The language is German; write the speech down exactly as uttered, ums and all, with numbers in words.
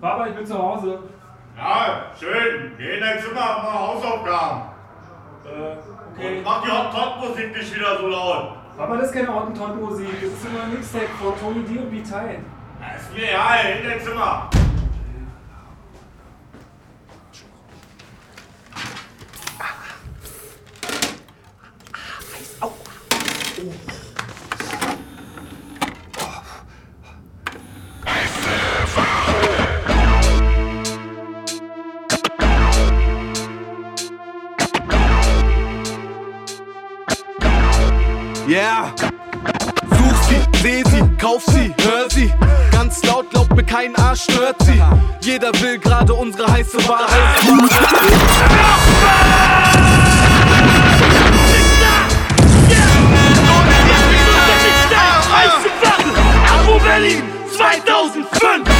Papa, ich bin zu Hause. Ja, schön. Geh in dein Zimmer, mach Hausaufgaben. Äh, okay. Und mach die Hottentott-Musik nicht wieder so laut. Papa, das ist keine Hottentott-Musik. Das ist immer ein Mixtape von Tony D und B-Time. Ist mir egal, in dein Zimmer. Yeah, such sie, seh sie, kauf sie, hör sie. Ganz laut, glaubt mir, kein Arsch stört sie. Jeder will gerade unsere heiße Ware. Heiße Ware, Abo Berlin zweitausendfünf.